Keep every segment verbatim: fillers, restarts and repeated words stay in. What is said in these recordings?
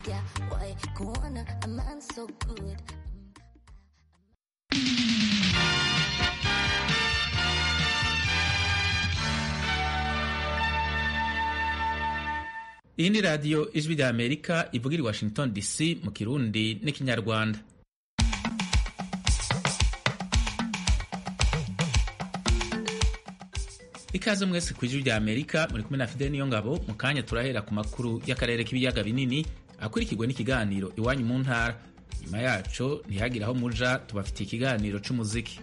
Yeah, why kuona a man so good. Iyi ni radiyo ijwi rya Amerika ivuga i Washington D C mu Kirundi n'ikinyarwanda. Ikaze mwese ku ijwi rya Amerika, muri kumwe na Fidel Niyongabo. Mu kanya turahera ku makuru y'akarere k'ibiyaga binini akurikirwa n'ikiganiro iwanyu mu ntara. Nyuma yaco ntihagira aho muja, tubafitiye ikiganiro c'umuziki.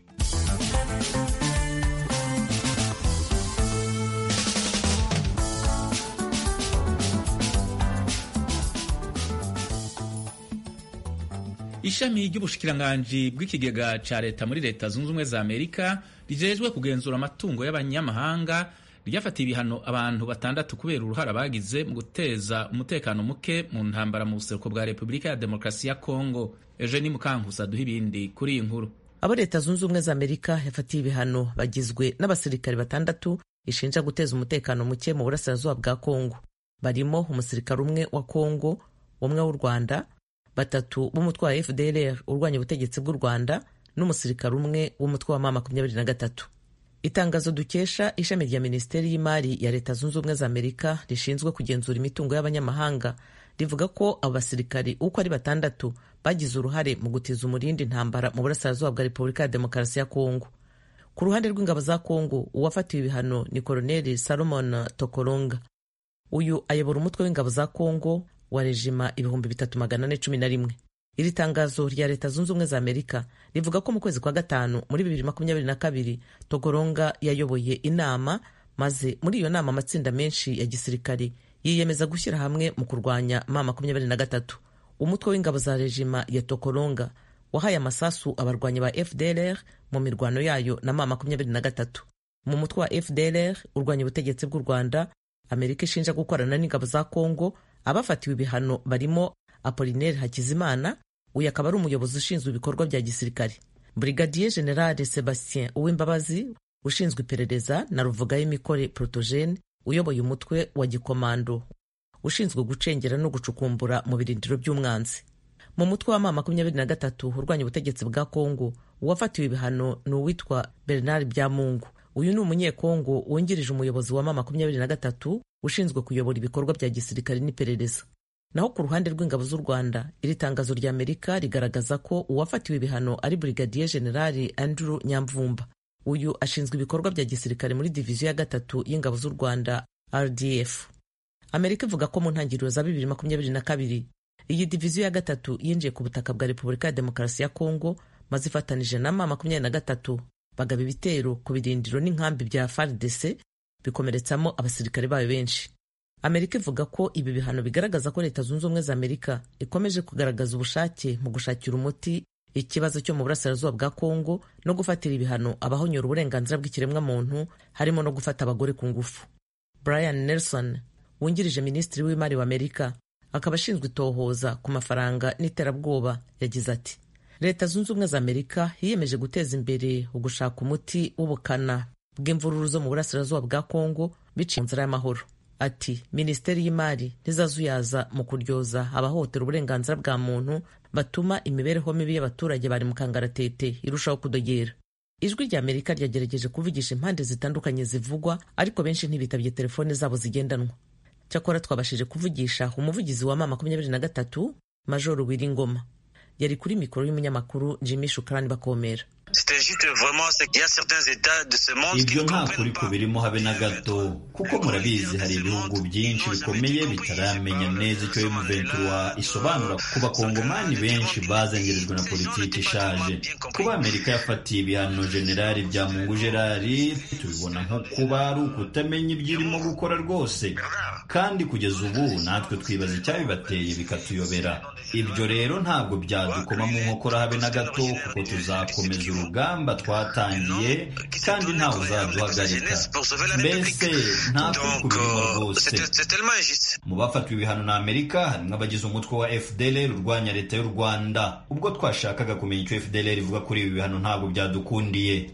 Ishami ry'ubushikiranganji bw'ikigega ca leta muri leta zunze ubumwe za Amerika rijejwe kugenzura amatungo y'abanyamahanga ryafatiye ibihano abantu batandatu kubera uruhara bagize mu guteza umutekano muke mu ntambara mu buseruko bwa Repubulika ya Demokarasi ya Kongo. Eugenie Mukankusa duha ibindi kuri iyi nkuru. Abo leta zunze ubumwe za Amerika yafatiye ibihano bagizwe n'abasirikare batandatu ishinja guteza umutekano muke mu burasirazuba bwa Kongo. Barimo umusirikare umwe wa Kongo, umwe w'u Rwanda, batatu b'umutwe wa F D L R urwanya ubutegetsi bw'u Rwanda n'umusirikare umwe w'umutwe wa makumyabiri na gatatu. Itangazo dukesha ishami rya Minisiteri y'Imari ya Leta Zunze Ubumwe za Amerika rishinzwe kugenzura imitungo y'abanyamahanga rivuga ko abo basirikari uko ari batandatu bagize uruhare mu gutiza umurindi intambara mu burasirazuba bwa Repubulika ya Demokarasi ya Kongo. Ku ruhande rw'ingabo za Kongo, uwafatiwe ibihano ni Koloneli Salomon Tokolonga. Uyu ayobora umutwe w'ingabo za Kongo wa rejima ibihumbi bitatu magana ane cumi na rimwe. Iri tangazo rya Leta Zunze Ubumwe za Amerika rivuga ko mu kwezi kwa gatanu muri bibiri makumyabiri na kabiri Togoronga yayoboye inama, maze muri iyo nama amatsinda menshi ya gisirikari yiyemeza gushyira hamwe mu kurwanya ma makumyabiri na gatatu. Umutwe w'ingabo za rejima ya Togoronga wahaye amasasu abarwanyi ba F D L R mu mirwano yayo na ma makumyabiri na gatatu. Mu mutwe wa F D L R urwanya ubutegetsi bw'u Rwanda, Amerika ishinja gukorana n'ingabo za Kongo. Abafatiwe ibihano barimo Apollinaire Hakizimana, uyu akaba ari umuyobozi ushinzwe ibikorwa bya gisirikare, Brigadier General Sebastien Uwimbabazi ushinzwe iperereza, na Ruvugayimikore Protogene uyoboye umutwe wa gikomando ushinzwe gucengera no gucukumbura mu birindiro by'umwanzi. Mu mutwe wa makumyabiri na gatatu urwanya ubutegetsi bwa Kongo, uwafatiwe ibihano ni uwitwa Bernard Byamungu. Uyu ni umunyekongo wungirije umuyobozi wa makumyabiri na gatatu ushinzwe kuyobora ibikorwa bya gisirikare n'iperereza. Naho ku ruhande rw'ingabo z'u Rwanda, iri tangazo rya Amerika rigaragaza ko uwafatiwe ibihano ari Brigadier General Andrew Nyamvumba. Uyu ashinzwe ibikorwa bya gisirikare muri diviziyo ya gatatu y'ingabo z'u Rwanda R D F. Amerika ivuga ko mu ntangiriro za bibiri makumyabiri na kabiri iyi diviziyo ya gatatu yinjiye ku butaka bwa Repubulika ya Demokarasi ya Kongo, maze ifatanije na makumyabiri na gatatu bagaba ibitero ku birindiro n'inkambi bya F A R D C bikomeretsamo abasirikare bayo benshi. Amerika ivuga ko ibi bihano bigaragaza ko Leta Zunze Ubumwe za Amerika ikomeje kugaragaza ubushake mu gushakira umuti ikibazo cyo mu burasirazuba bwa Kongo no gufatira ibihano abahonyora uburenganzira bw'ikiremwa muntu, harimo no gufata abagore ku ngufu. Brian Nelson wungirije Minisitiri w'Imari wa Amerika akaba ashinzwe itohoza ku mafaranga n'iterabwoba yagize ati: Leta Zunze Ubumwe za Amerika yiyemeje guteza imbere ugushaka umuti w'ubukana bw'imvururu zo mu burasirazuba bwa Kongo biciye mu nzira y'amahoro. Ati Minisiteri y'Imari ntizazuyaza mu kuryoza abahohotera uburenganzira bwa muntu batuma imibereho mibi y'abaturage bari mu kangaratete irushaho kudogera. Ijwi rya Amerika ryagerageje kuvugisha impande zitandukanye zivugwa, ariko benshi ntibitabye telefone zabo zigendanwa. Cyakora twabashije kuvugisha umuvugizi wa makumyabiri na gatatu Major Wiringoma. Yari kuri mikoro y'umunyamakuru Jimmy Shukrani Bakomera. Ibyo nta kuri ko birimo habe na gato, kuko murabizi hari ibihugu byinshi bikomeye bitaramenya neza icyo M vingt-trois isobanura ku bakongomani benshi bazengerejwe na politiki ishaje. Kuba Amerika yafatiye ibihano Generali Byamungu Gerard tubibona nko kuba ari ukutamenya ibyo irimo gukora rwose, kandi kugeza ubu natwe twibaza icyabibateye bikatuyobera. Ibyo rero ntabwo byadukoma mu nkokora habe na gato, kuko tuzakomeza urugamba twatangiye kandi ntawe uzaduhagarika. Mbese nta kubirimo rwose. Mu bafatiwe ibihano na Amerika harimo abagize umutwe wa F D L R urwanya leta y'u Rwanda. Ubwo twashakaga kumenya icyo F D L R ivuga kuri ibi bihano ntabwo byadukundiye.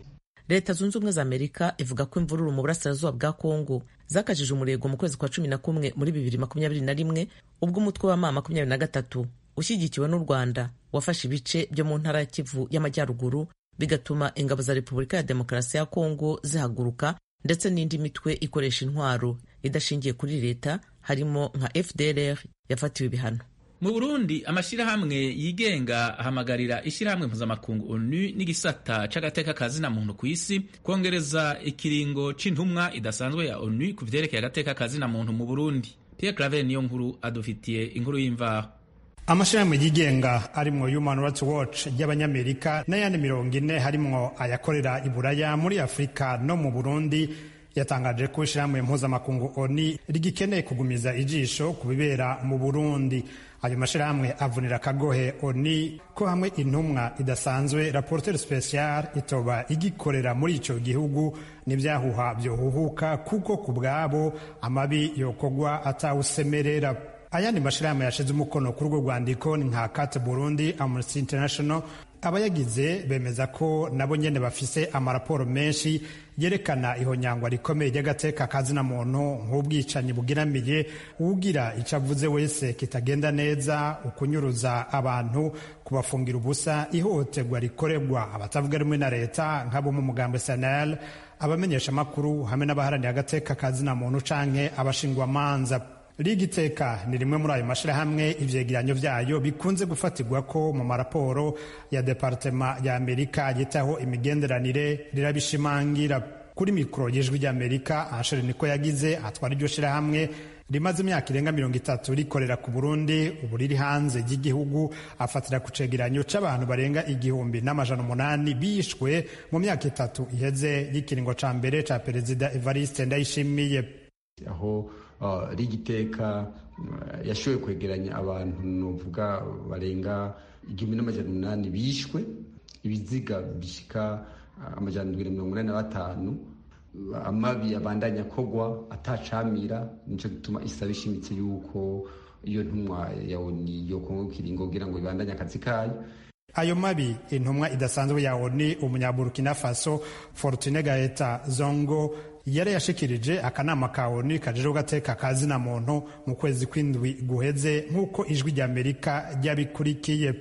leta zunze ubumwe za amerika ivuga ko imvururu mu burasirazuba bwa kongo zakajije umurego mu kwezi kwa cumi na kumwe muri bibiri makumyabiri na rimwe ubwo umutwe wa ma makumyabiri na gatatu ushyigikiwe n'u rwanda wafashe ibice byo mu ntara ya kivu y'amajyaruguru, bigatuma ingabo za repubulika ya demokarasi ya kongo zihaguruka, ndetse n'indi mitwe ikoresha intwaro idashingiye kuri leta harimo nka F D L R yafatiwe ibihano. Mu Burundi amashyirahamwe yigenga ahamagarira ishyirahamwe mpuzamakungu O N U n'igisata c'agateka kazina muntu ku isi kongereza ikiringo c'intumwa idasanzwe ya O N U ku vyerekeye agateka kazina muntu mu Burundi. Pierre Claver niyo nkuru adufitiye inkuru y'imvaho. Amashirahamwe yigenga arimwo Human Rights Watch y'Abanyamerika n'ayandi mirongo ine harimwo ayakorera i Buraya, muri Afrika no mu Burundi yatangaje ko ishirahamwe mpuzamakungu O N U rigikeneye kugumiza ijisho ku bibera mu Burundi. Ayo mashirahamwe avunira kagohe O N U ko hamwe intumwa idasanzwe rapporteur special itoba igikorera muri ico gihugu n'ivyahuha vyohuhuka, kuko ku bwabo amabi yokogwa atawusemerera. Ayandi mashirahamwe yashize umukono kuri urwo rwandiko ni nka Cat Burundi, Amnesty International. Abayagize bemeza ko nabo nyene bafise amaraporo menshi yerekana ihonyangwa rikomeye ry'agateka kazina muntu, nk'ubwicanyi bugiramiye ugira ico avuze wese kitagenda neza, ukunyuruza abantu, kubafungira ubusa, ihohoterwa rikorerwa abatavuga rumwe na leta nk'abo mu mugambo S N L, abamenyesha makuru hamwe n'abaharaniye agateka kazina muntu canke abashingwa manza. Ligiteka ni rimwe muri ayo mashirahamwe ivyegeranyo vyayo bikunze gufatirwa ko mu maraporo ya Departema ya Amerika yitaho imigenderanire rirabishimangira. Kuri mikro y'ijwi ry'Amerika, Anshere niko yagize atwara iryo shirahamwe rimaze imyaka irenga mirongo itatu rikorera ku Burundi, ubu riri hanze y'igihugu, afatira ku cegeranyo c'abantu barenga igihumbi n'amajana umunani bishwe mu myaka itatu iheze y'ikiringo ca mbere ca Perezida Evariste Ndayishimiye. Aho Uh, Ligiteka uh, yashoboye kwegeranya abantu novuga barenga igihumbi n'amajana umunani bishwe, ibiziga bishika uh, amajana ndwi na mirongo inani na batanu, uh, amabi abandanya kogwa atacamira. Nico gituma isaba ishimitse yuko iyo ntumwa ya O N U yokongo kiringo kugira ngo ibandanye akazi kayo. Ayo mabi intumwa idasanzwe ya O N U umunyaburkina Faso Fortune Gaeta Zongo yari yashikirije akanama ka O N U kajeje gateka kazina muntu mu kwezi kw'indwi guheze, nk'uko ijwi ry'Amerika ryabikurikiye.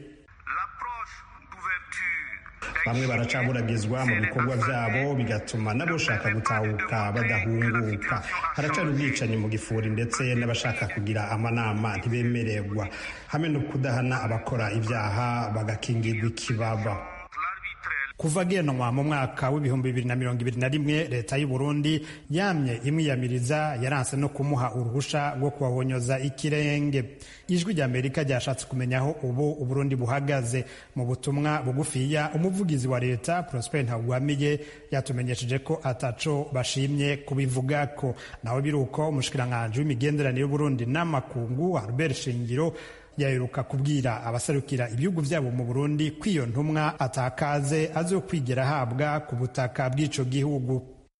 Bamwe baracaburagizwa mu bikorwa vyabo, bigatuma n'abashaka gutahuka badahunguka. Haracari ubwicanyi mu gifuri, ndetse n'abashaka kugira amanama ntibemererwa, hamwe no kudahana abakora ivyaha bagakingirwa ikibaba. Kuva genwa mu mwaka w'ibihumbi bibiri na mirongo ibiri na rimwe, leta y'u Burundi yamye imwiyamiriza, yaranse no kumuha uruhusha rwo kuwahonyoza ikirenge. Ijwi ry'Amerika ryashatse kumenya aho ubu Uburundi buhagaze. Mu butumwa bugufiya, umuvugizi wa leta Prosper Ntagwamiye yatumenyesheje ko ataco bashimye kubivugako. Nawe biruko umushikiranganji w'imigenderanire y'u Burundi n'amakungu Albert Shingiro yaheruka kubwira abasarukira ibihugu vyabo mu Burundi ko iyo ntumwa atakaze azokwigera ahabwa ku butaka bw'ico gihugu.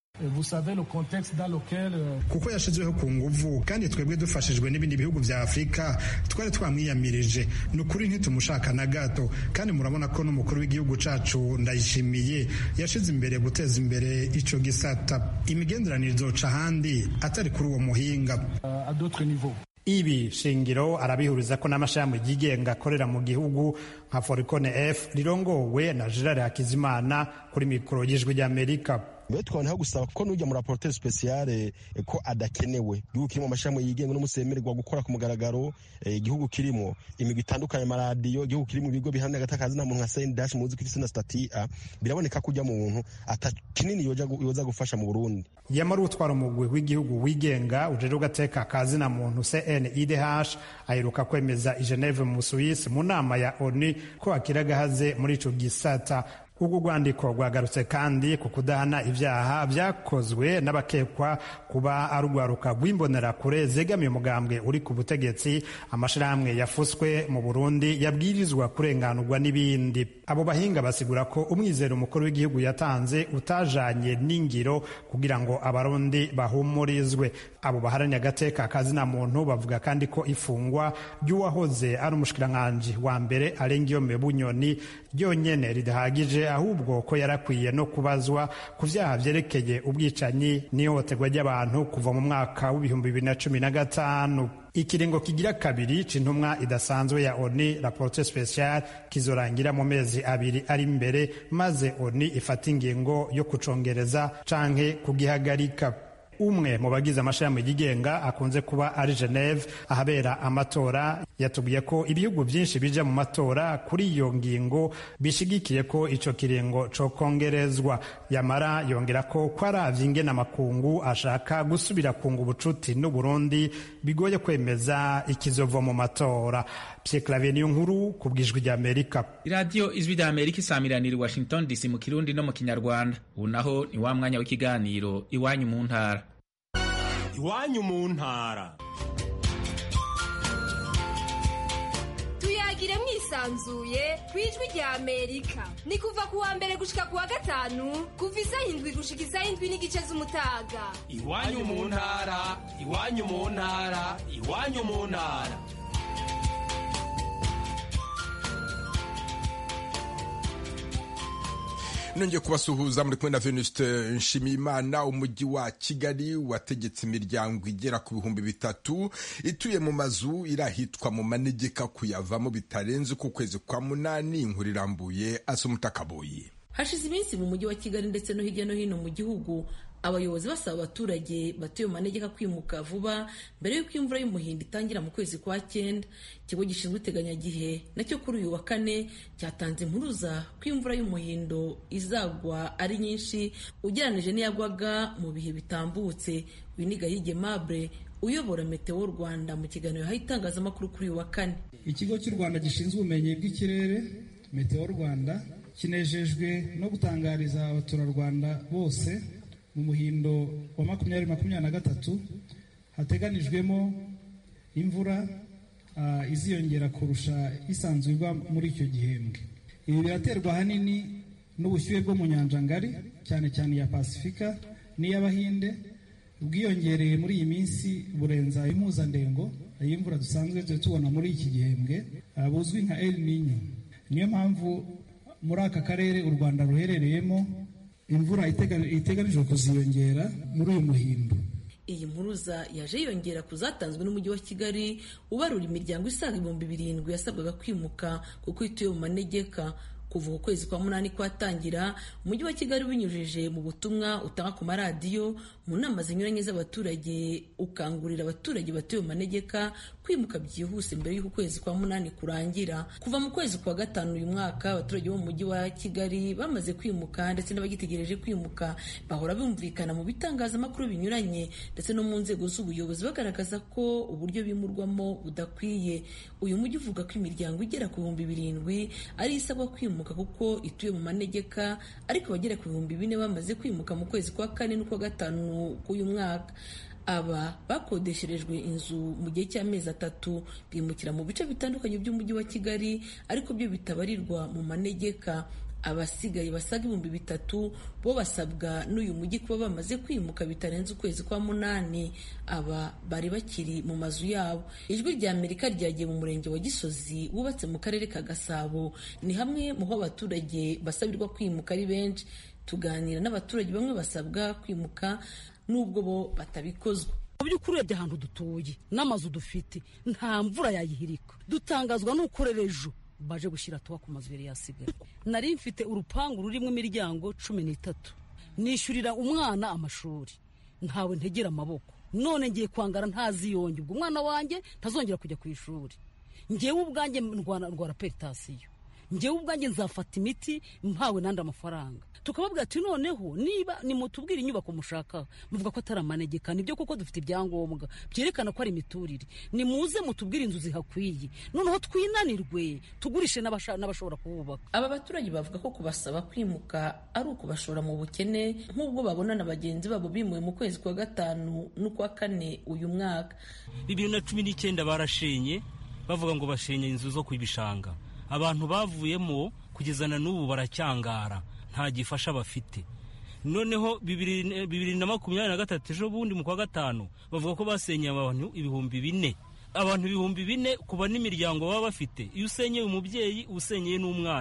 Kuko yashizweho ku nguvu, kandi twebwe dufashijwe n'ibindi bihugu vya Afrika twari twamwiyamirije. Nukuri ntitumushaka na gato, kandi murabona ko n'umukuru w'igihugu cacu Ndayishimiye yashize imbere guteza imbere ico gisata. Imigenderanire izoca handi atari kuri uwo muhinga. Uh, Ibi Shingiro arabihuriza ko n'amashami yigenga akorera mu gihugu nka Foricone F rirongowe na Gerard Hakizimana kuri mikoro y'ijwi ry'Amerika. Mbe twanaho gusaba ko n'ujya mu rapporteur special ko adakenewe. Igihugu kirimo amashami yigenga n'umusemererwa gukora ku mugaragaro, igihugu kirimo imigwi itandukanye amaradiyo, igihugu kirimo ibigo bihamya agatakazi na muntu nka C N D H muzi ko na stati A, biraboneka ko ujya mu muntu atakinini yoja yoza gufasha mu Burundi. Yamara utwara umugwi w'igihugu wigenga ujeje ugateka kazi na muntu C N I D H aheruka kwemeza i Geneve mu Suisse mu nama ya O N U ko akiragahaze muri ico gisata. Ugu rwandiko rwagarutse kandi ku kudahana ivyaha vyakozwe n'abakekwa kuba arugwaruka rw'imbonera kure zegamiye umugambwe uri ku butegetsi, amashirahamwe yafuswe mu Burundi yabwirizwa kurenganurwa n'ibindi. Abo bahinga basigura ko umwizero umukuru w'igihugu yatanze utajanye n'ingiro kugira ngo abarundi bahumurizwe. Abo baharanya agateka kazina muntu bavuga kandi ko ifungwa ry'uwahoze ari umushikiranganji wa mbere Alengiyome Bunyoni ryonyene ridahagije ahubwo ko yarakwiye no kubazwa ku vyaha vyerekeye ubwicanyi n'ihohoterwa ry'abantu kuva mu mwaka w'ibihumbi bibiri na cumi na gatanu. Ikiringo kigira kabiri c'intumwa idasanzwe ya O N U rapporteur special kizorangira mu mezi abiri ari imbere, maze O N U ifata ingingo yo kucongereza canke kugihagarika. Umwe mu bagize amashami yigenga akunze kuba ari Geneve ahabera amatora yatubwiye ko ibihugu byinshi bija mu matora kuri iyo ngingo bishigikiye ko ico kiringo co kongerezwa. Yamara yongera ko kwaravye ingene amakungu ashaka gusubira kunga ubucuti n'u Burundi bigoye kwemeza ikizova mu matora. Pierre Claver niyo nkuru kubwijwi rya Amerika. Radio Ijwi rya Amerika isamiranira Washington D C mu Kirundi no mu Kinyarwanda. Ubu naho ni wa mwanya w'ikiganiro iwanyu mu ntara. Iwanyu mu ntara. Tuyagire mwisanzuye kwijwi rya Amerika. Ni kuva ku wa mbere gushika ku wa gatanu kuva isaha indwi gushika isaha indwi n'igice z'umutaga. Iwanyu mu ntara, iwanyu mu ntara, iwanyu mu ntara. nongeye kubasuhuza muri kumwe na Venuste Nshimiyimana. Umujyi wa Kigali wategetse imiryango igera ku bihumbi bitatu ituye mu mazu irahitwa mu manegeka kuyavamo bitarenze ku kwezi kwa munani. Inkuru irambuye Asumuta Kaboyi. Hashize iminsi mu mujyi wa Kigali ndetse no hirya no hino mu gihugu abayobozi basaba abaturage batuye mu manegeka kwimuka vuba mbere y'uko imvura y'umuhindo itangira mu kwezi kwa cyenda. Ikigo gishinzwe iteganyagihe nacyo kuri uyu wa kane cyatanze impuruza ko imvura y'umuhindo izagwa ari nyinshi ugereranije n'iyagwaga mu bihe bitambutse. Winiga Higemable uyobora Meteo Rwanda mu kiganiro yahaye itangazamakuru kuri uyu wa kane. Ikigo cy'u Rwanda gishinzwe ubumenyi bw'ikirere Meteo Rwanda kinejejwe no gutangariza abaturarwanda bose mu muhindo wa makumyabiri makumyabiri na gatatu hateganijwemo imvura uh, iziyongera kurusha isanzwe igwa muri icyo gihembwe. Ibi biraterwa ahanini n'ubushyuhe bwo mu nyanja ngari cyane cyane ya Pasifika n'iy'Abahinde bwiyongereye muri iyi minsi burenza impuzandengo y'imvura dusanzwe tubona muri iki gihembwe uh, buzwi nka El Niño. Niyo mpamvu muri aka karere u Rwanda ruherereyemo imvura iteganijwe kuziyongera muri uyu muhindo. Iyi mpuruza yaje yongera kuzatanzwe n'umujyi wa Kigali ubarura imiryango isaga ibihumbi birindwi yasabwaga kwimuka kuko ituye mu manegeka. Kuva ukwezi kwa munani kwatangira umujyi wa Kigali binyujije mu butumwa utanga ku maradiyo mu nama zinyuranye z'abaturage ukangurira abaturage batuye mu manegeka kwimuka byihuse mbere y'uko kwezi kwa munani kurangira. Kuva mu kwezi kwa gatanu uyu mwaka abaturage bo mu mujyi wa Kigali bamaze kwimuka ndetse n'abagitegereje kwimuka bahora bumvikana mu bitangazamakuru binyuranye ndetse no mu nzego z'ubuyobozi bagaragaza ko uburyo bimurwamo budakwiye. Uyu mujyi uvuga ko imiryango igera ku bihumbi birindwi ari isabwa kwimuka kuko ituye mu manegeka, ariko bagera ku bihumbi bine bamaze kwimuka mu kwezi kwa kane n'ukwa gatanu k'uyu mwaka. Aba bakodesherejwe inzu mu gihe cy'amezi atatu bimukira mu bice bitandukanye by'umujyi wa Kigali ariko byo bitabarirwa mu manegeka. Abasigaye basaga ibihumbi bitatu bo basabwa n'uyu mujyi kuba bamaze kwimuka bitarenze ukwezi kwa munani. Aba bari bakiri mu mazu yabo. Ijwi rya Amerika ryagiye mu murenge wa Gisozi wubatse mu karere ka Gasabo. Ni hamwe mu ho abaturage basabirwa kwimuka ari benshi. Tuganira n'abaturage bamwe basabwa kwimuka nubwo bo batabikozwa. Mu by'ukuri urebye ahantu dutuye n'amazu dufite nta mvura yayihirika. Dutangazwa n'ukorera ejo baje gushyira tuwa ku mazu yari yasigaye. Nari mfite urupangu rurimo imiryango cumi n'itatu nishyurira umwana amashuri ntawe ntegera amaboko, none ngiye kwangara ntaziyonge ubwo umwana wanjye ntazongera kujya ku ishuri. Ngewe ubwanjye ndwara ndwara peritasiyo, ngewe ubwanjye nzafata imiti mpawe nandi amafaranga. Tukababwira ati noneho niba nimutubwira inyubako mushaka muvuga ko atari amanegeka, nibyo kuko dufite ibyangombwa byerekana ko ari imiturire, nimuze mutubwire inzu zihakwiye noneho twinanirwe tugurishe n'abashobora kuhubaka. Aba baturage bavuga ko kubasaba kwimuka ari ukubashora mu bukene nk'ubwo babona na bagenzi babo bimuwe mu kwezi kwa gatanu n'ukwa kane uyu mwaka. bibiri na cumi n'icyenda barashenye bavuga ngo bashenye inzu zo kwibishanga. Abantu bavuyemo kugeza na n'ubu baracyangara nta gifasha bafite. Noneho bibiri na makumyabiri na gatatu ejo bundi mu kwa gatanu bavuga ko basenyeye abantu ibihumbi bine. Abantu ibihumbi bine kuba n'imiryango baba bafite, iyo usenyeye umubyeyi usenyeye n'umwana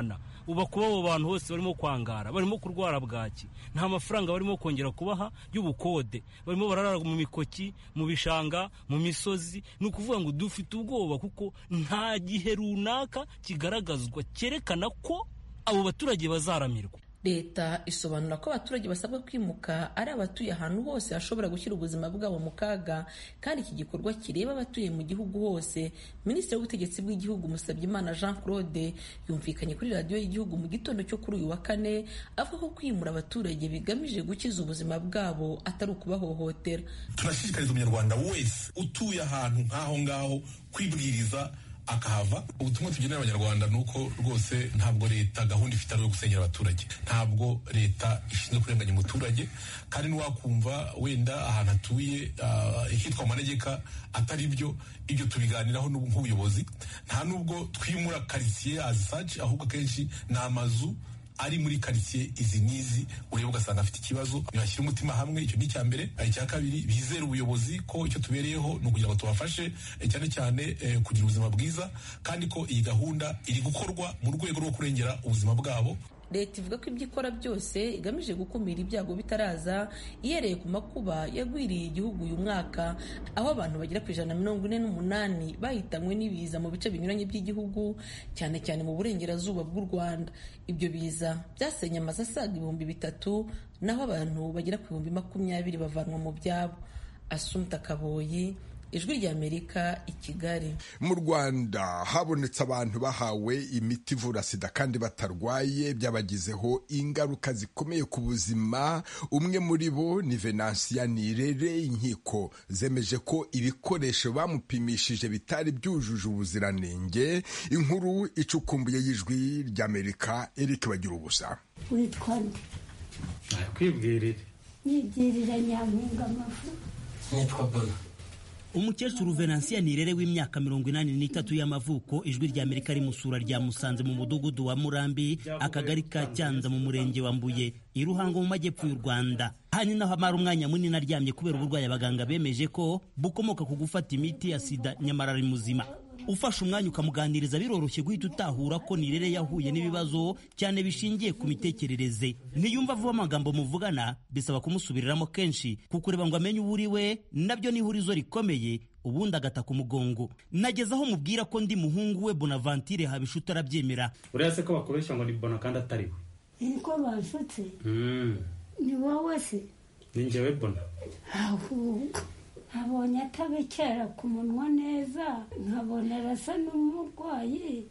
uba kuba abo bantu bose barimo kwangara, barimo kurwara bwaki, nta mafaranga barimo kongera kubaha y'ubukode, barimo bararara mu mikoki, mu bishanga, mu misozi. Ni ukuvuga ngo dufite ubwoba kuko nta gihe runaka kigaragazwa cyerekana ko abo baturage bazaramirwa. Leta isobanura ko abaturage basabwa kwimuka ari abatuye ahantu hose hashobora gushyira ubuzima bwabo mu kaga, kandi iki gikorwa kireba abatuye mu gihugu hose. Minisitiri w'ubutegetsi bw'igihugu Musabyimana Jean Claude yumvikanye kuri radiyo y'igihugu mu gitondo cyo kuri uyu wa kane avuga ko kwimura abaturage bigamije gukiza ubuzima bwabo atari ukubahohotera. Turashishikariza umunyarwanda wese utuye ahantu nk'aho ngaho kwibwiriza akahava. Ubutumwa tugenera abanyarwanda ni uko rwose ntabwo leta gahunda ifite ari yo gusenyera abaturage, ntabwo leta ishinzwe kurenganya umuturage, kandi ntiwakumva wenda ahantu atuye uh, hitwa manegeka atari byo. Ibyo tubiganiraho nk'ubuyobozi, nta nubwo twimura quartier as such, ahubwo kenshi ni amazu ari muri quartier izi nizi ureba ugasanga afite ikibazo, ntibashyira umutima hamwe. Icyo ni icya mbere. Icya kabiri, bizera ubuyobozi ko icyo tubereyeho ni ukugira ngo tubafashe cyane cyane eh, kugira ubuzima bwiza, kandi ko iyi gahunda iri gukorwa mu rwego rwo kurengera ubuzima bwabo. Leta ivuga ko ibyo ikora byose igamije gukumira ibyago bitaraza, ihereye ku makuba yagwiriye igihugu uyu mwaka, aho abantu bagera ku ijana na mirongo ine n'umunani bahitanywe n'ibiza mu bice binyuranye by'igihugu, cyane cyane mu burengerazuba bw'u Rwanda. Ibyo biza byasenye amazu asaga ibihumbi bitatu, naho abantu bagera ku bihumbi makumyabiri bavanwa mu byabo. Asumta Kaboyi, Ijwi ry'Amerika, i Kigali. Mu Rwanda habonetse abantu bahawe imiti ivura sida kandi batarwaye, byabagizeho ingaruka zikomeye ku buzima. Umwe muri bo ni Venansia Nirere. Inkiko zemeje ko ibikoresho bamupimishije bitari byujuje ubuziranenge. Inkuru icukumbuye y'Ijwi ry'Amerika, Eric Bagirubusa. Witwa nde? Kwibwirira. Nibwirira Nyampinga Amafu. Nitwa Bona. Umukecuru Venansia Nirere w'imyaka mirongo inani n'itatu y'amavuko, Ijwi ry'Amerika rimusura rya Musanze mu mudugudu wa Murambi, akagari ka Cyanza mu murenge wa Mbuye, i Ruhango mu majyepfo y'u Rwanda. Hani naho amara umwanya munini aryamye kubera uburwayi abaganga bemeje ko bukomoka ku gufata imiti ya sida nyamara ari muzima. Ufashe umwanya ukamuganiriza biroroshye guhita utahura ko Nirere yahuye n'ibibazo cyane bishingiye ku mitekerereze. Ntiyumva vuba amagambo muvugana, bisaba kumusubiriramo kenshi kuko ureba ngo amenye uwo uri we, nabyo ni ihurizo rikomeye, ubundi agata ku mugongo. Nageze aho mubwira ko ndi muhungu we Bonaventure Habishuta, arabyemera. Uriya se ko bakoresha ngo ni Bona kandi atari we? Niko bashutse. Mm. Ni wowe se? Ni njyewe Bona. Ahubwo nkabonye atabekera ku munwa neza, nkabona arasa n'umurwayi.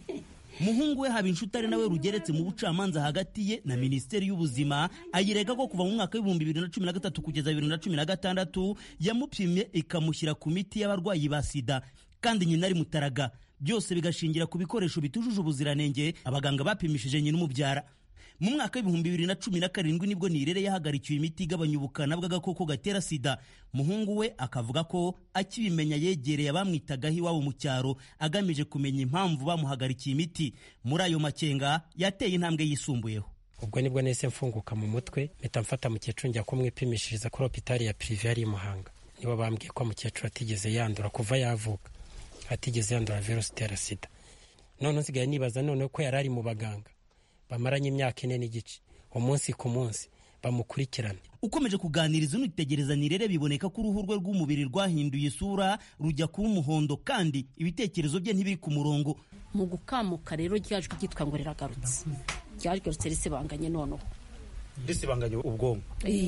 Muhungu we Habishuta ari nawe rugeretse mu bucamanza hagati ye na Minisiteri y'Ubuzima, ayirega ko kuva mu mwaka w'ibihumbi bibiri na cumi na gatatu kugeza bibiri na cumi na gatandatu yamupimye ikamushyira ku miti y'abarwayi ba sida, kandi nyina ari mutaraga. Byose bigashingira ku bikoresho bitujuje ubuziranenge abaganga bapimishije nyina umubyara. Mu mwaka w'ibihumbi bibiri na cumi na karindwi nibwo Nirere yahagarikiwe imiti igabanya ubukana bw'agakoko gatera sida. Muhungu we akavuga ko akibimenya yegereye abamwitagaho iwabo mu cyaro agamije kumenya impamvu bamuhagarikiye imiti. Muri ayo makenga yateye intambwe yisumbuyeho. Ubwo nibwo nese mfunguka mu mutwe, mpita mfata mukecuru njya kumwipimishiriza kuri hopitali ya prive yari i Muhanga. Nibo bambwiye ko mukecuru atigeze yandura kuva yavuka, atigeze yandura virusi itera sida. None nsigaye nibaza none ko yarari mu baganga bamaranye imyaka ine n'igice, umunsi ku munsi bamukurikirana. Ukomeje kuganiriza unitegereza Nirere biboneka ko uruhu rwe rw'umubiri rwahinduye isura, rujya kuba umuhondo, kandi ibitekerezo bye ntibiri ku murongo. Mu gukamuka rero ryajwe ryitwa ngo riragarutse, ryagarutse risibanganye noneho risibanganye ubwonko.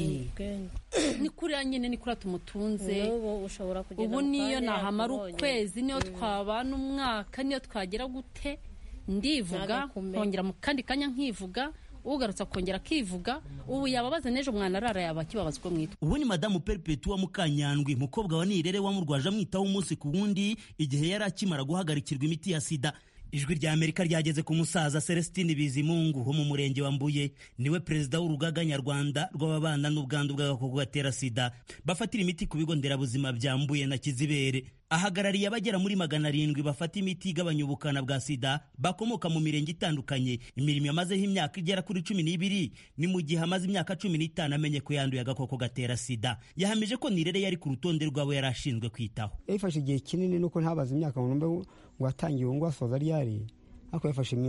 Ni kuriya nyine ni kuriya tumutunze. Ubu niyo nahamara ukwezi, niyo twabana umwaka, niyo twagera gute ndivuga nkongera mu kandi kanya nkivuga, ugarutse akongera akivuga. Ubu yababaza n'ejo mwana arara yaba kibabazwa mwita. Ubu ni Madamu Perpetua Mukanyandwi, mukobwa wa Nirere wamurwaje amwitaho umunsi ku wundi igihe yari akimara guhagarikirwa imiti ya sida. Ijwi ry'Amerika ryageze ku musaza Celestine Bizimungu wo mu murenge wa Mbuye, niwe perezida w'urugaga nyarwanda rw'ababana n'ubwandu bw'agakoko gatera sida bafatira imiti ku bigo nderabuzima bya Mbuye na Kizibere. Ahagarariye abagera muri magana arindwi bafata imiti igabanya ubukana bwa sida bakomoka mu mirenge itandukanye. Imirimo yamazeho imyaka igera kuri cumi n'ibiri, ni mu gihe amaze imyaka cumi n'itanu amenye ko yanduye agakoko gatera sida. Yahamije ko Nirere yari ku rutonde rw'abo yari ashinzwe kwitaho. Yafashe igihe kinini nuko ntabaza imyaka ngo ngo atangiye ngo asoza ryari, ariko yafashe iminsi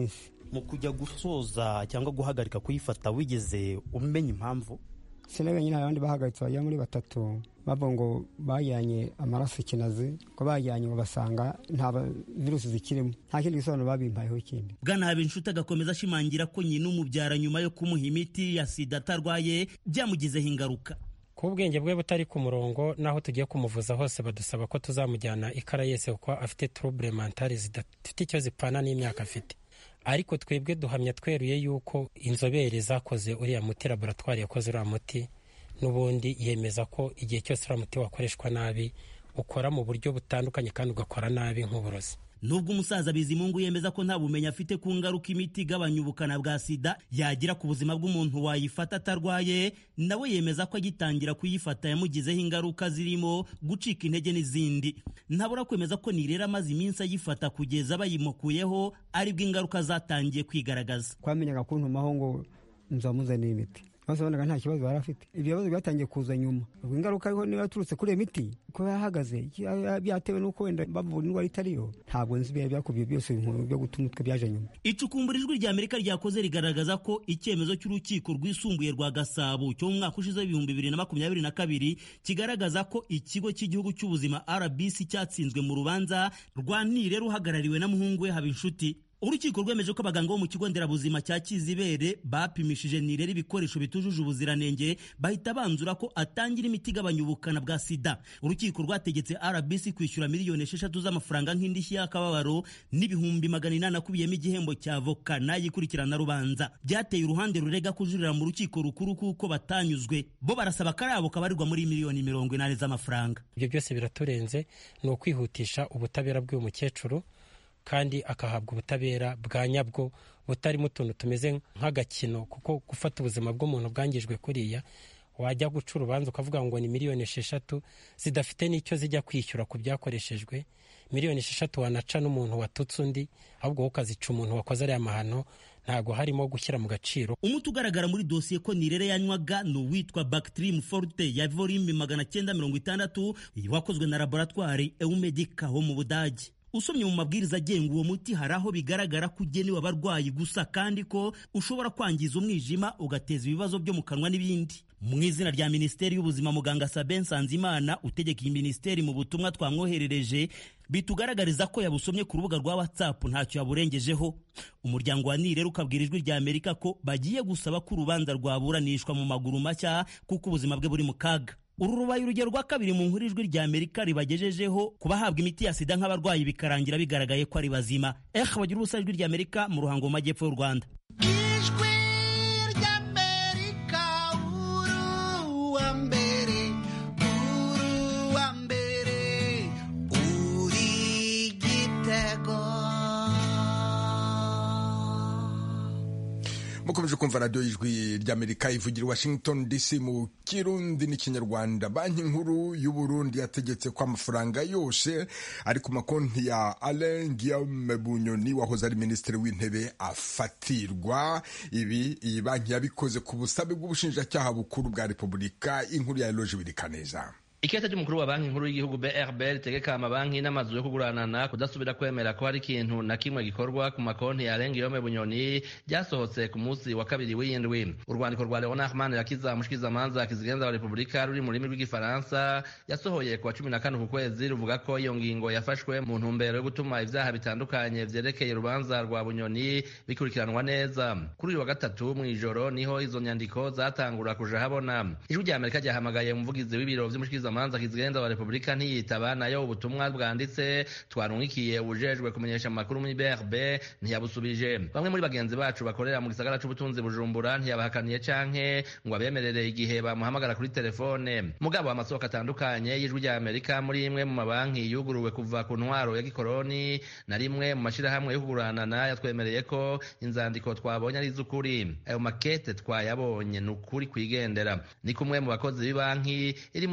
mu kujya gusoza cyangwa guhagarika kuyifata wigeze umenya impamvu? sinamenye nta bandi bahagaritse bajya muri batatu bavuga ngo bajyanye amaraso ikinazi ko bajyanye ngo basanga nta virusi zikirimo, nta kindi gisobanuro babimpayeho ikindi. Bwana Habinshuti agakomeza ashimangira ko nyina umubyara nyuma yo kumuha imiti ya sida atarwaye byamugizeho ingaruka. Ku ubwenge bwe butari ku murongo, naho tugiye kumuvuza hose badusaba ko tuzamujyana ikara yese kuko afite trouble mentale zidafite icyo zipfana n'imyaka afite. Ariko twebwe duhamya tweruye yuko inzobere zakoze uriya muti, laboratwari yakoze uriya muti, n'ubundi yemeza ko igihe cyose uriya muti wakoreshwa nabi ukora mu buryo butandukanye kandi ugakora nabi nk'uburozi. Nubwo umusaza Bizimungu yemeza ko nta bumenyi afite ku ngaruka imiti igabanya ubukana bwa sida yagira ku buzima bw'umuntu wayifata atarwaye, nawe yemeza ko agitangira kuyifata yamugizeho ingaruka zirimo gucika intege n'izindi. Ntabura kwemeza ko Nirere amaze iminsi ayifata kugeza bayimukuyeho aribwo ingaruka zatangiye kwigaragaza. Kwamenyaga kuntumaho ngo nzamuzanira imiti, basobonaga nta kibazo bari afite. Ibyo bibazo byatangiye kuza nyuma. Ubwo ingaruka ariho niba yaturutse kuri imiti ko yahagaze byatewe n'uko wenda bavura indwara itariyo, ntabwo nzi biba byakubye byose byo gutuma utwe byaje nyuma. Icukumbura ijwi rya Amerika ryakoze rigaragaza ko icyemezo cy'urukiko rwisumbuye rwa Gasabo cyo mu mwaka ushize w'ibihumbi bibiri na makumyabiri na kabiri kigaragaza ko ikigo cy'igihugu cy'ubuzima R B C cyatsinzwe mu rubanza rwa Nirere uhagarariwe na muhungu we Habinshuti. Urukiko rwemeje ko abaganga bo mu kigo nderabuzima cya Kizibere bapimishije Nirere ibikoresho bitujuje ubuziranenge bahita banzura ko atangira imiti igabanya ubukana bwa sida. Urukiko rwategetse R B C kwishyura miliyoni esheshatu z'amafaranga nk'indishyi y'akababaro n'ibihumbi magana inani akubiyemo igihembo cya avoka n'ayikurikirana rubanza. Byateye uruhande rurega kujurira mu rukiko rukuru kuko batanyuzwe, bo barasaba karabo kabarirwa muri miliyoni mirongo inani z'amafaranga. Ibyo byose biraturenze, ni ukwihutisha ubutabera bw'uyu mukecuru kandi akahabwa ubutabera bwa nyabwo butarimo utuntu tumeze nk'agakino, kuko gufata ubuzima bw'umuntu bwangijwe kuriya wajya guca urubanza ukavuga ngo ni miliyoni esheshatu zidafite n'icyo zijya kwishyura ku byakoreshejwe. Miliyoni esheshatu wanaca n'umuntu watutse undi, ahubwo ukazica umuntu wakoze ariya mahano, ntago harimo gushyira mu gaciro. Umuti ugaragara muri dosiye ko Nirere yanywaga ni uwitwa Bactrim Forte ya volume magana cyenda mirongo itandatu wakozwe na laboratwari Eumedica ho mu Budage. Usomye mu mabwiriza agenga uwo muti hari aho bigaragara ko ugenewe abarwayi gusa kandi ko ushobora kwangiza umwijima ugateza ibibazo byo mu kanwa n'ibindi. Mu izina rya Minisiteri y'Ubuzima, muganga Sabin Nsanzimana utegeka iyi minisiteri mu butumwa twamwoherereje bitugaragariza ko yabusomye ku rubuga rwa WhatsApp ntacyo yaburengejeho. Umuryango wa Nirere ukabwira ijwi rya Amerika ko bagiye gusaba ko urubanza rwaburanishwa mu maguru mashya kuko ubuzima bwe buri mu kaga. Uru rubaye urugero rwa kabiri mu nkuru ijwi rya Amerika ribagejejeho kubahabwa imiti ya sida nk'abarwayi bikarangira bigaragaye ko ari bazima. Eh bagira ubusa ijwi rya Amerika mu Ruhango mu majyepfo y'u Rwanda. Ijwi rya Amerika uru wa mbere uru wa mbere uri gitego. Mukomeje kumva radio y'ijwi ry'Amerika ivugira Washington D C mu Kirundi n'ikinyarwanda. Banki nkuru y'u Burundi yategetse ko amafaranga yose ari ku makonti ya Alain Guillaume Bunyoni wahoze ari minisitiri w'intebe afatirwa. Ibi iyi banki yabikoze ku busabe bw'ubushinjacyaha bukuru bwa Repubulika. Inkuru ya Eloge Birikaneza. Ikete ry'umukuru wa banki nkuru y'igihugu B R B ritegeka amabanki n'amazu yo kuguranana kudasubira kwemera ko hari ikintu na kimwe gikorwa ku makonti ya Alain Guillaume Bunyoni ryasohotse ku munsi wa kabiri w'indwi. Urwandiko rwa Leonard Manirakiza mushikirizamanza kizigenza wa Repubulika ruri mu rurimi rw'igifaransa yasohoye ku wa cumi na kane ku kwezi ruvuga ko iyo ngingo yafashwe mu ntumbero yo gutuma ivyaha bitandukanye vyerekeye urubanza rwa Bunyoni bikurikiranwa neza. Kuri uyu wa gatatu mw'ijoro niho izo nyandiko zatangura kuja habona. Ijwi rya Amerika ryahamagaye umuvugizi w'ibiro vy'umushikiriza manza kizigenza wa Repubulika ntiyitaba, nayo ubutumwa bwanditse twarungikiye ubujejwe kumenyesha amakuru muri B R B ntiyabusubije. Bamwe muri bagenzi bacu bakorera mu gisagara c'ubutunzi Bujumbura ntiyabahakaniye canke ngo abemerere igihe bamuhamagara kuri telefone. Mugabo amasoko atandukanye y'ijwi rya Amerika muri imwe mu mabanki yuguruwe kuva ku ntwaro ya gikoroni na rimwe mu mashirahamwe yo kuguranana yatwemereye ko inzandiko twabonye ari iz'ukuri. Ayo makete twayabonye n'ukuri kwigendera. Ni kumwe mu bakozi b'ibanki iri muri zibiri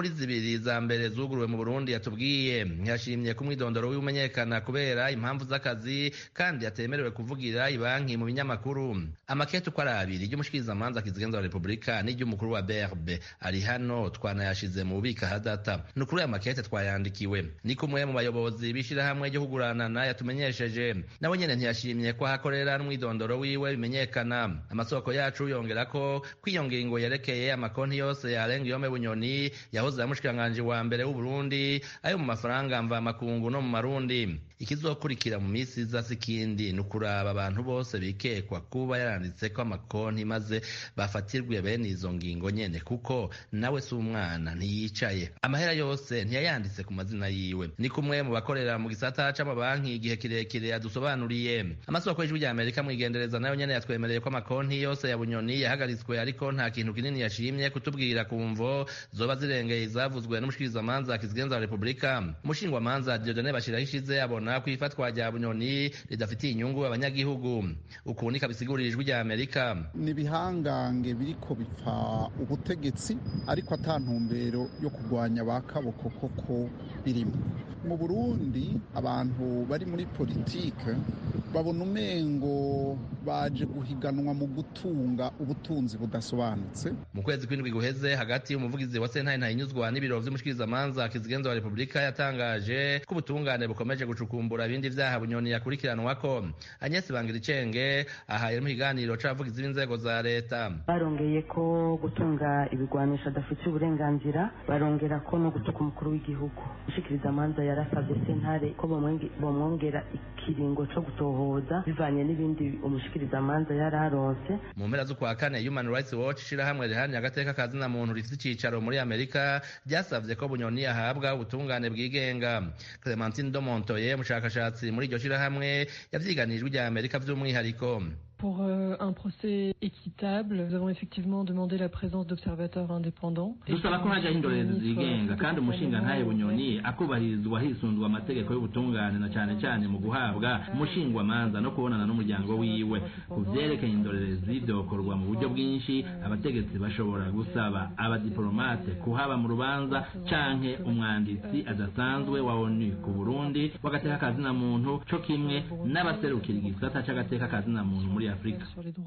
zibiri za mbere zuguruwe mu Burundi yatubwiye ntiyashimye ko umwidondoro w'imenyekana kubera impamvu z'akazi kandi yatemerewe kuvugira ibanki mu binyamakuru. Amakete uko ari abiri ry'umushikirizamanza kizigenza wa Repubulika n'iry'umukuru wa B R B ari hano twanayashize mu bubika hadata. Ni kuri aya makete twayandikiwe. Ni kumwe mu bayobozi b'ishirahamwe ryo kuguranana yatumenyesheje. Nawe nyene ntiyashimye ko ahakorera n'umwidondoro wiwe bimenyekana. Amasoko yacu yongera ko kw'iyo ngingo yerekeye amakonti yose ya Alengiyome Bunyoni yahoze amushikiranganje wa mbere w'u Burundi ayo mu mafaranga mva makungu no mu marundi. Ikizokurikira mu misi iza sikindi ni ukuraba abantu bose bikekwa kuba yaranditse ko amakonti maze bafatirwe bene izo ngingo nyene kuko nawe si umwana ntiyicaye. Amahera yose ntiyayanditse ku mazina yiwe. Ni kumwe mu bakorera mu gisata c'amabanki igihe kirekire yadusobanuriye. Amasoko y'ijwi rya Amerika mwigendereza nayo nyene yatwemereye ko amakonti yose ya Bunyoni yahagaritswe ariko nta kintu kinini yashimye kutubwira kumvo zoba zirengeye izavuzwe n'umushikirizamanza kizigenza wa Repubulika. Umushingwamanza Dieudonné Bashiraho ishize abona ko ifatwa rya Bunyoni ridafitiye inyungu abanyagihugu. Ukundi kabisigurira ijwi rya Amerika. Ni bihangange biriko bipfa ubutegetsi ariko atantumbero yo kurwanya bakaboko koko birimo. Mu Burundi abantu bari muri politike babona umengo baje guhiganwa mu gutunga ubutunzi budasobanutse. Mu kwezi kw'indwi guheze hagati y'umuvugizi wa sentare ntahinyuzwa n'ibiro vy'umushikirizamanza kizigenza wa Repubulika yatangaje ko ubutungane bukomeje gucukumbura ibindi vyaha Bunyoni yakurikiranwako. Agnes Bangiricenge ahaye mu kiganiro c'abavugizi b'inzego za leta. Barongeye ko gutunga ibigwanisha adafite uburenganzira, barongera ko no gutuka umukuru w'igihugu. Umushikirizamanza yarasabye sentare ko bomwongera ikiringo co gutohoza bivanye n'ibindi umushikirizamanza yararonse. Mu mpera z'ukwa kane Human Rights Watch ishirahamwe riharanira agateka kazina muntu rifite icicaro muri Amerika ryasavye ko Bunyoni ahabwa ubutungane bwigenga. Clementine Domontoye umushakashatsi muri iryo shirahamwe yavyiganijwe rya Amerika vy'umwihariko. Pour euh, un procès équitable, nous avons effectivement demandé la présence d'observateurs indépendants. Dusaba ko haja indorerezi zigenga kandi umushinga ntaye Bunyoni akubahirizwa hisunzwe amategeko y'ubutungane na cyane cyane mu guhabwa umushingwa manza no kubonana n'umuryango wiwe. Ku vyerekeye indorerezi byokorwa mu buryo bwinshi, abategetsi bashobora gusaba abadiplomate kuhaba mu rubanza canke umwanditsi adasanzwe wa ONU ku Burundi wagateka kazina muntu co kimwe n'abaserukira igisata c'agateka kazina muntu muri Afrika.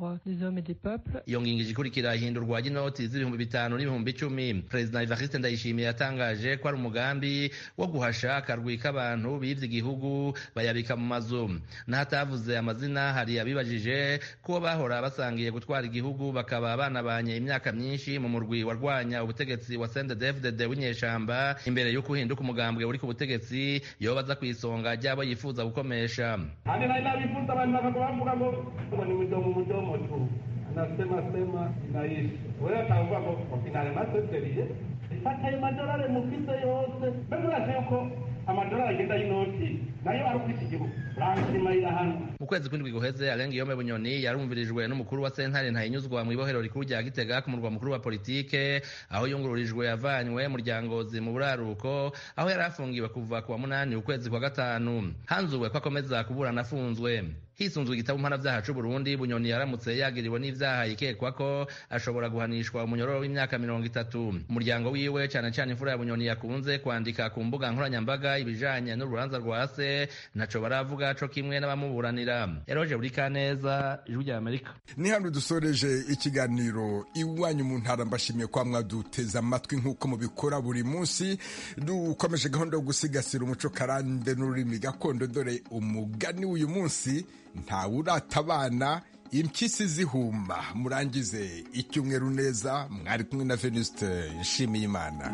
Iyo ngingo ikurikira ihindurwa ry'inoti z'ibihumbi bitanu n'ibihumbi icumi. Perezida Evariste Ndayishimiye yatangaje ko ari umugambi wo guhasha akarwi k'abantu bivye igihugu bayabika mu mazu. N'ahatavuze amazina hari abibajije ko bahora basangiye gutwara igihugu bakaba banabanye imyaka myinshi mu murwi warwanya ubutegetsi wa C N D D F D D w'inyeshamba imbere yo kuhinduka umugambwe uri ku butegetsi yobaza kwisonga ryabo yifuza gukomesha. Hane na ina bifuza abantu bakavuga ngo ni mdomo mdomo tu anasema sema inaishi wewe atavuga ngo finale maseteriye ifata ayo madolari mufise yose mbere urashe yuko amadolari agenda y'inoti nayo ari kwisi igihugu rankima irahana. Mu kwezi kw'indwi guheze Alengiyome Bunyoni yarumvirijwe n'umukuru wa sentare ntahinyuzwa mu ibohero rikuru rya Gitega ku murwa mukuru wa politike aho yungururijwe yavanywe mu ryangozi mu buraruko aho yari afungiwe kuva ku wa munani ukwezi kwa gatanu. Hanzuwe ko akomeza kuburana afunzwe. Hisunzwe igitabo mpanavyaha c'u Burundi Bunyoni yaramutse yagiriwe n'ivyaha yikekwa ko ashobora guhanishwa umunyororo w'imyaka mirongo itatu. Umuryango wiwe cane cane imfura ya Bunyoni yakunze kwandika ku mbuga nkoranyambaga ibijanye n'urubanza rwa se naco baravuga co kimwe n'abamuburanira. Eroje Burikaneza, Ijwi rya Amerika. Ni hano dusoreje ikiganiro Iwanyu mu Ntara. Mbashimiye kwa mwaduteza amatwi nk'uko mubikora buri munsi. Dukomeje gahunda yo gusigasira umuco karande n'ururimi gakondo. Dore umugani uyu munsi: ntawe uratabana impyisi zihuma. Murangize icyumweru neza. Mwari kumwe na Venuste Nshimiyimana.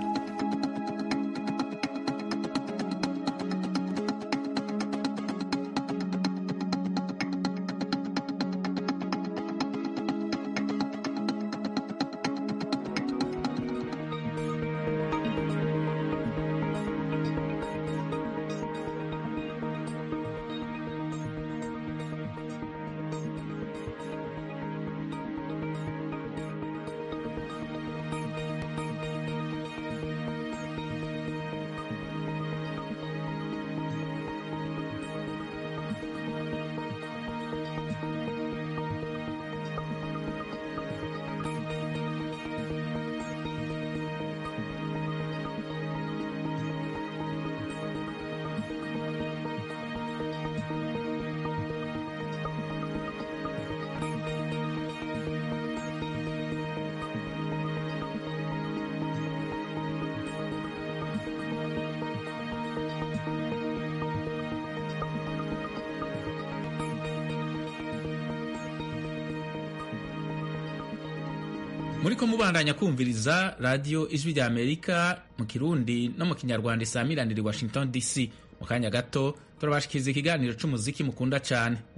muriko mubandanya kumviriza radiyo ijwi rya amerika mu kirundi no mu kinyarwanda isamiranira i washington dc. Mu kanya gato turabashikiriza ikiganiro c'umuziki mukunda cane.